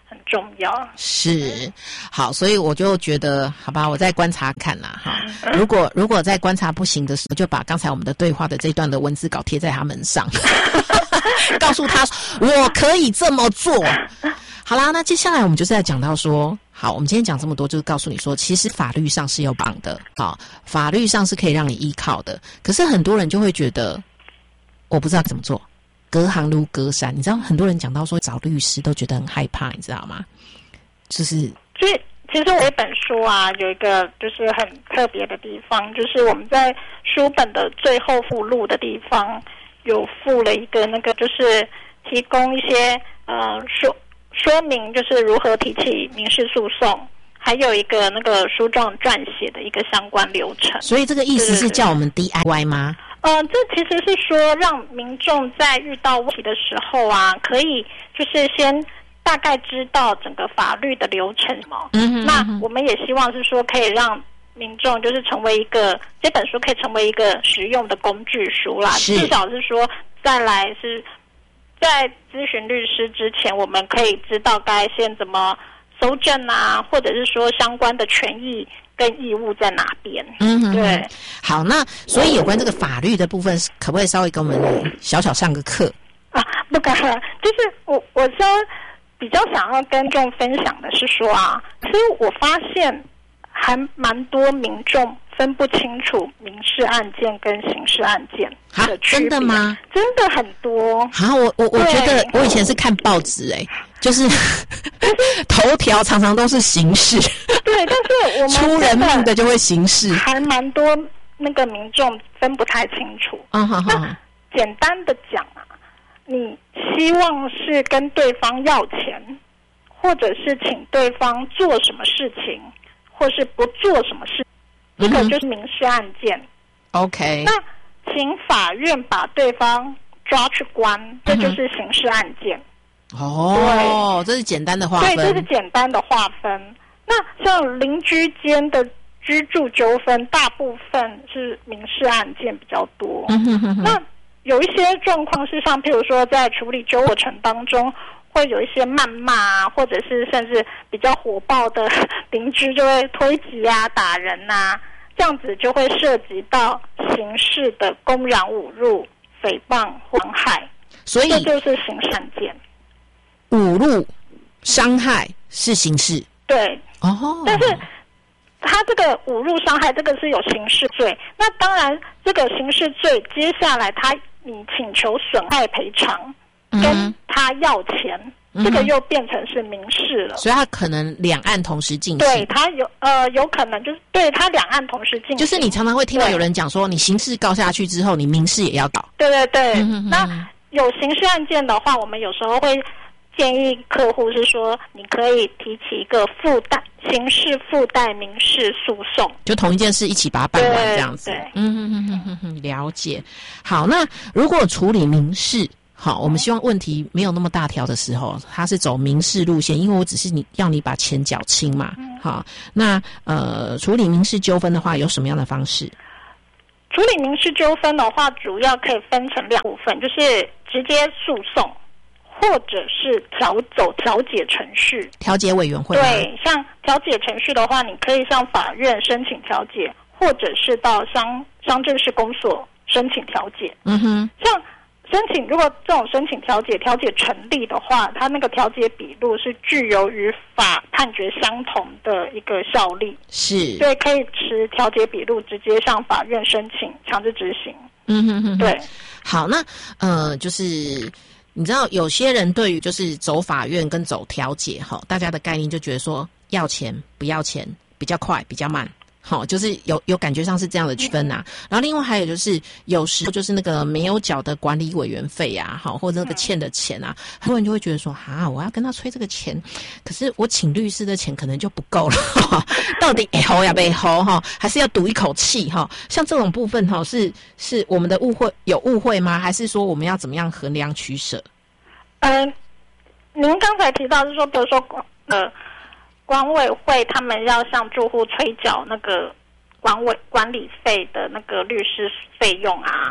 很重要。 是，好，所以我就觉得，好吧，我再观察看啦，哈。如果如果在观察不行的时候，就把刚才我们的对话的这段的文字稿贴在他门上，告诉他我可以这么做。好啦，那接下来我们就是在讲到说，好，我们今天讲这么多，就是告诉你说，其实法律上是有帮的，好，法律上是可以让你依靠的。可是很多人就会觉得，我不知道怎么做。隔行如隔山，你知道很多人讲到说找律师都觉得很害怕，你知道吗？就是， 所以其实我这本书啊，有一个就是很特别的地方，就是我们在书本的最后附录的地方有附了一个那个，就是提供一些呃说说明，就是如何提起民事诉讼，还有一个那个书状撰写的一个相关流程。 所以这个意思是叫我们 D I Y 吗？ 呃，这其实是说让民众在遇到问题的时候啊，可以就是先大概知道整个法律的流程嘛。嗯哼嗯哼。那我们也希望是说可以让民众就是成为一个这本书可以成为一个实用的工具书啦。至少是说再来是在咨询律师之前，我们可以知道该先怎么搜证啊，或者是说相关的权益跟义务在哪边？嗯哼，对。 好，那所以有关这个法律的部分，可不可以稍微跟我们小小上个课啊？不敢，就是我我说比较想要跟众分享的是说啊，其实我发现还蛮多民众分不清楚民事案件跟刑事案件的区别。 真的吗？ 真的很多。 好，我我我觉得我以前是看报纸哎、欸。就是头条常常都是刑事， 对，但是我们出人命的就会刑事， 还蛮多那个民众分不太清楚。嗯好好，那简单的讲啊，你希望是跟对方要钱，或者是请对方做什么事情，或是不做什么事，这个就是民事案件。 OK， 那请法院把对方抓去关，这就是刑事案件。 哦，这是简单的划分。 对，这是简单的划分。那像邻居间的居住纠纷，大部分是民事案件比较多。嗯哼哼哼。那有一些状况是像，譬如说在处理纠纷过程当中，会有一些谩骂啊，或者是甚至比较火爆的邻居就会推挤啊、打人啊，这样子就会涉及到刑事的公然侮辱、诽谤或伤害。 所以这就是刑事案件。 侮辱、伤害是刑事， 对，哦，但是他这个侮辱、伤害，这个是有刑事罪。那当然，这个刑事罪接下来他你请求损害赔偿，嗯、跟他要钱，嗯、这个又变成是民事了。 所以他可能两案同时进行， 对他有呃有可能就是对他两案同时进行， 就是你常常会听到有人讲说，你刑事告下去之后，你民事也要告。 对对对，嗯、那有刑事案件的话，我们有时候会建议客户是说，你可以提起一个附带刑事附带民事诉讼， 就同一件事一起把它办完这样子。嗯哼哼哼哼哼，了解。好，那如果处理民事，好，我们希望问题没有那么大条的时候，它是走民事路线，因为我只是你要你把钱缴清嘛。嗯、好，那呃，处理民事纠纷的话，有什么样的方式？ 处理民事纠纷的话，主要可以分成两部分，就是直接诉讼。或者是调走调解程序， 调解委员会。 对，像调解程序的话，你可以向法院申请调解，或者是到乡乡镇市公所申请调解。嗯哼，像申请如果这种申请调解，调解成立的话，它那个调解笔录是具有与法判决相同的一个效力。 是， 对，可以持调解笔录直接向法院申请强制执行。 嗯哼哼， 对。 好，那呃，就是。你知道有些人对于就是走法院跟走调解哈，大家的概念就觉得说要钱不要钱比较快比较慢，好，就是有有感觉上是这样的区分啊。然后另外还有就是有时候就是那个没有缴的管理委员费啊，好，或者那个欠的钱啊，很多人就会觉得说啊，我要跟他催这个钱，可是我请律师的钱可能就不够了，到底哎吼呀被吼哈，还是要赌一口气哈？像这种部分哈，是是我们的误会有误会吗？还是说我们要怎么样衡量取舍？ 嗯、呃，您刚才提到是说，比如说呃。管委会他们要向住户催缴那个管委管理费的那个律师费用啊，大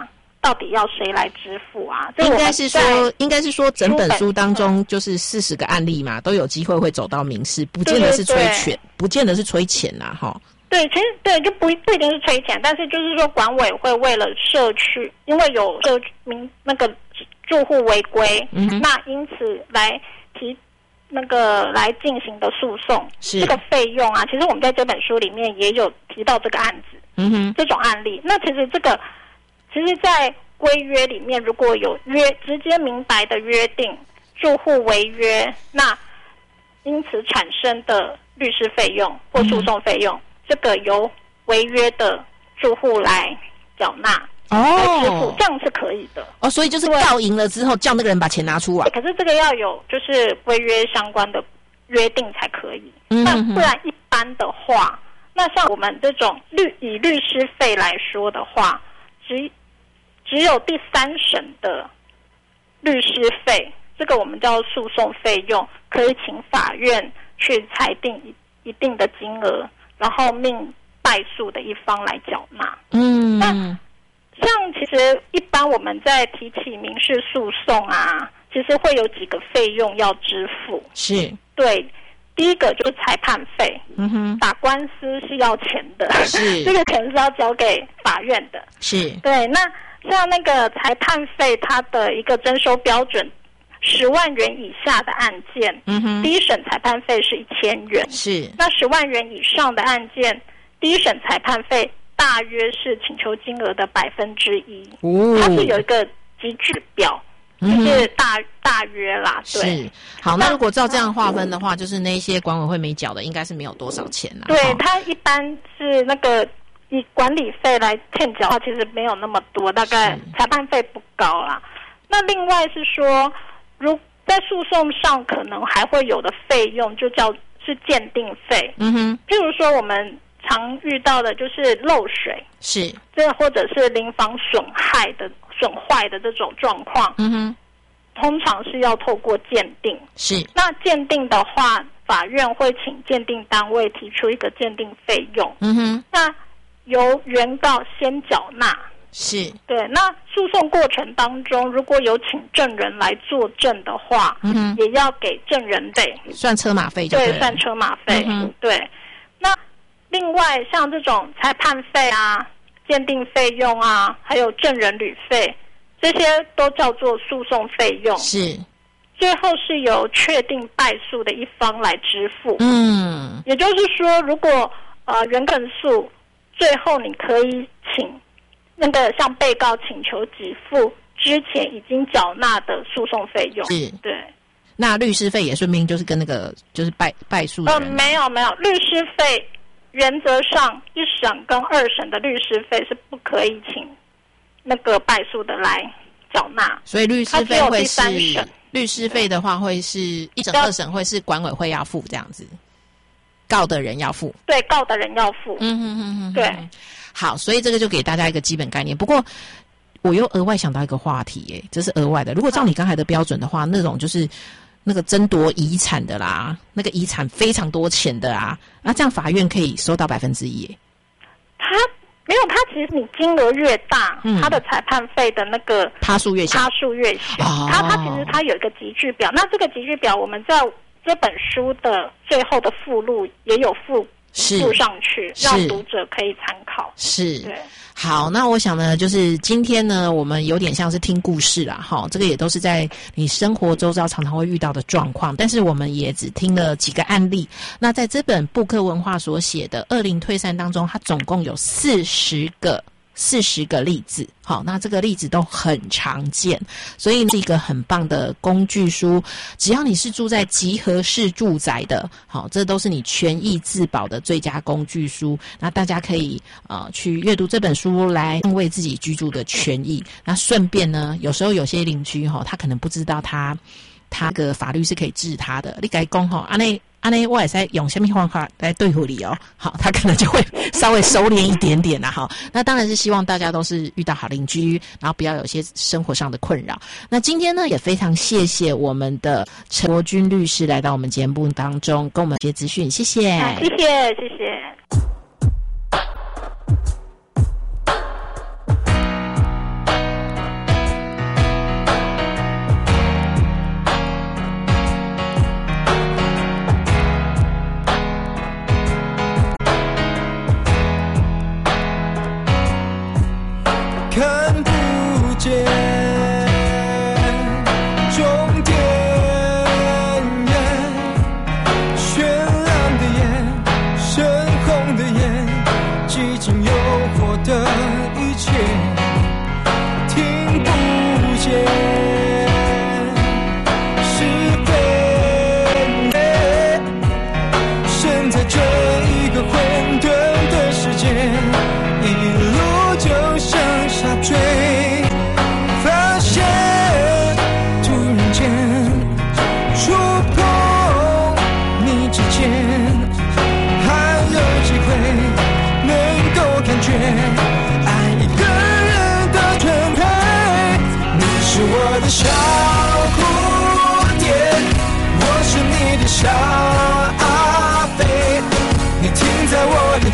到底要谁来支付啊？ 应该是说，应该是说整本书当中就是四十个案例嘛，都有机会会走到民事，不见得是催钱，不见得是催钱啦，哈。 对，其实对就不不一定是催钱，但是就是说管委会为了社区，因为有社民那个住户违规，嗯，那因此来提那个来进行的诉讼，这个费用啊，其实我们在这本书里面也有提到这个案子，嗯哼，这种案例。那其实这个，其实，在规约里面如果有约直接明白的约定，住户违约，那因此产生的律师费用或诉讼费用。嗯，这个由违约的住户来缴纳哦，来支付，这样是可以的哦。所以就是告赢了之后，叫那个人把钱拿出来。 可是这个要有就是规约相关的约定才可以。嗯，那不然一般的话，那像我们这种律以律师费来说的话，只只有第三审的律师费，这个我们叫诉讼费用，可以请法院去裁定一一定的金额。然后命败诉的一方来缴纳。嗯，那像其实一般我们在提起民事诉讼啊，其实会有几个费用要支付。 是， 对，第一个就是裁判费。嗯哼，打官司是要钱的，是这个钱是要交给法院的。 是， 对。那像那个裁判费，它的一个征收标准。十万元以下的案件，嗯哼，第一审裁判费是一千元。是，那十万元以上的案件，第一审裁判费大约是请求金额的百分之一。哦，它是有一个集聚表，就是大、嗯、大约啦。对， 是。好，那如果照这样划分的话，就是那些管委会没缴的，应该是没有多少钱啦。 对，它一般是那个以管理费来欠缴的话，其实没有那么多，大概裁判费不高啦。那另外是说。如在诉讼上可能还会有的费用，就叫是鉴定费。嗯哼，譬如说我们常遇到的就是漏水， 是这或者是临房损害的损坏的这种状况。嗯哼，通常是要透过鉴定。 是， 那鉴定的话，法院会请鉴定单位提出一个鉴定费用。嗯哼，那由原告先缴纳。 是， 对。那诉讼过程当中，如果有请证人来作证的话，嗯，也要给证人费， 算车马费就对了。 对，算车马费。嗯，对。那另外像这种裁判费啊、鉴定费用啊，还有证人旅费，这些都叫做诉讼费用。 是， 最后是由确定败诉的一方来支付。嗯，也就是说，如果呃原本诉，最后你可以请。那个向被告请求给付之前已经缴纳的诉讼费用。 是， 对。 那律师费也顺便就是跟那个就是败败诉的人。 呃，没有没有，律师费原则上一审跟二审的律师费是不可以请那个败诉的来缴纳。 所以律师费会是律师费的话会是一审二审会是管委会要付这样子，告的人要付。 对，告的人要付。嗯哼哼哼，对。 好，所以这个就给大家一个基本概念。不过我又额外想到一个话题，耶，这是额外的。如果照你刚才的标准的话，那种就是那个争夺遗产的啦，那个遗产非常多钱的啊，那这样法院可以收到百分之一。 他没有，他其实你金额越大，嗯，他的裁判费的那个趴数越小， 趴数越小。哦，他他其实他有一个集聚表，那这个集聚表我们在这本书的最后的附录也有附。附上去，让读者可以参考。 是， 对。 好，那我想呢，就是今天呢，我们有点像是听故事啦，哈，这个也都是在你生活周遭常常会遇到的状况，但是我们也只听了几个案例。那在这本布克文化所写的《恶灵退散》当中，它总共有四十个。四十个例子，好，那这个例子都很常见，所以是一个很棒的工具书。只要你是住在集合式住宅的，好，这都是你权益自保的最佳工具书。那大家可以呃去阅读这本书来捍卫自己居住的权益。那顺便呢，有时候有些邻居哈，他可能不知道他他个法律是可以治他的，你该讲哈，安内。安内我也在用什么方法来对付你哦？好，他可能就会稍微收敛一点点啦。哈，那当然是希望大家都是遇到好邻居，然后不要有些生活上的困扰。那今天呢，也非常谢谢我们的陈国军律师来到我们节目当中，跟我们一些资讯，谢谢， 啊、谢谢，谢谢。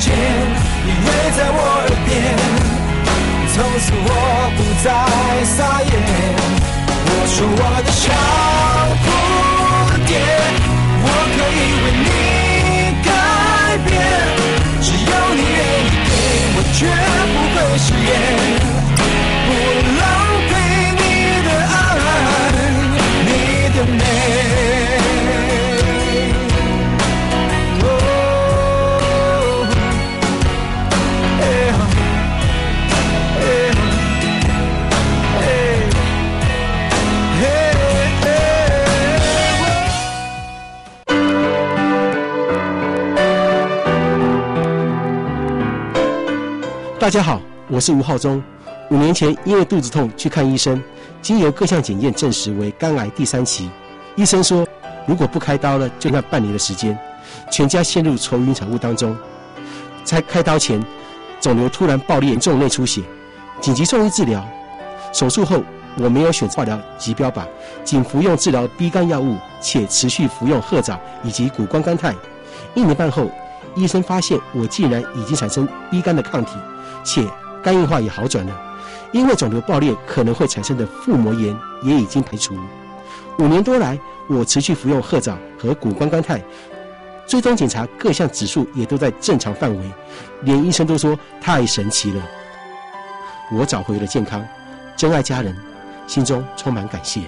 见，依偎在我耳边，从此我不再撒野。我说我的小蝴蝶，我可以为你改变，只要你愿意给我，绝不会食言，不浪费你的爱，你的美。 大家好，我是吴浩中。五年前因为肚子痛去看医生，经由各项检验证实为肝癌第三期。医生说，如果不开刀了，就那半年的时间，全家陷入愁云惨雾当中。在开刀前，肿瘤突然爆裂，严重内出血，紧急送医治疗。手术后，我没有选择化疗及标靶，仅服用治疗 B 肝药物，且持续服用褐藻以及谷胱甘肽。一年半后，医生发现我竟然已经产生 B 肝的抗体，且肝硬化也好转了。因为肿瘤爆裂可能会产生的腹膜炎也已经排除。五年多来，我持续服用褐藻和谷胱甘肽，追踪检查各项指数也都在正常范围，连医生都说太神奇了。我找回了健康，真爱家人，心中充满感谢。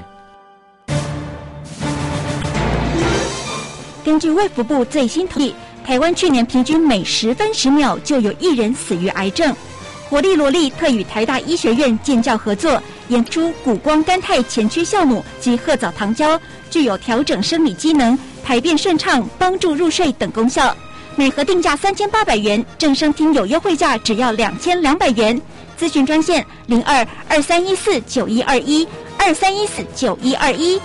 根据卫福部最新统计，台湾去年平均每十分十秒就有一人死于癌症。活力萝莉特与台大医学院建教合作，研出谷胱甘肽前驱酵母及褐藻糖胶，具有调整生理机能、排便顺畅、帮助入睡等功效。每盒定价三千八百元，正声听友优惠价只要两千两百元。咨询专线零二二三一四九一二一二三一四九一二一。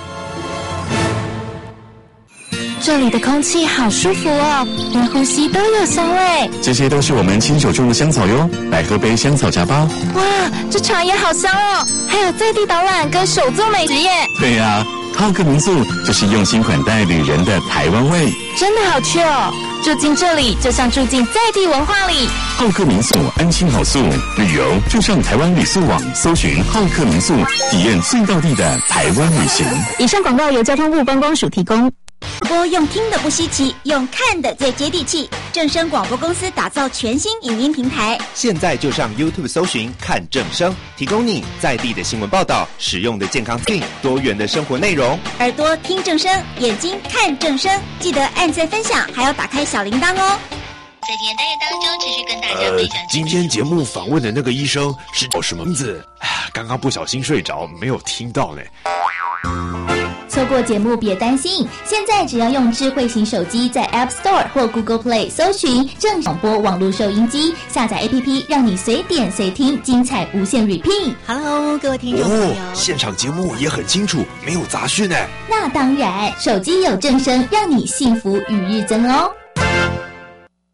这里的空气好舒服哦，连呼吸都有香味。 这些都是我们亲手种的香草哟，来喝杯香草茶吧。 哇，这茶也好香哦，还有在地导览跟手作美食耶。 对呀、啊，浩客民宿就是用心款待旅人的台湾味， 真的好去哦。住进这里就像住进在地文化里。 浩客民宿安心好宿，旅游就上台湾旅宿网搜寻浩客民宿，体验最道地的台湾旅行。 以上广告由交通部观光署提供。 播用听的不稀奇，用看的最接地气。正声广播公司打造全新影音平台， 现在就上 YouTube 搜寻看正声，提供你在地的新闻报道、实用的健康资讯、多元的生活内容。 耳朵听正声，眼睛看正声，记得按赞分享，还要打开小铃铛哦。 在今天单元当中，持续跟大家分享。 呃，今天节目访问的那个医生是叫什么名字？哎呀，刚刚不小心睡着，没有听到呢。 错过节目别担心，现在只要用智慧型手机在 App Store 或 Google Play 搜寻正广播网络收音机，下载 A P P 让你随点随听，精彩无限 repeat。Hello， 各位听众朋友， 哦，现场节目也很清楚，没有杂讯呢。 那当然，手机有正声，让你幸福与日增哦。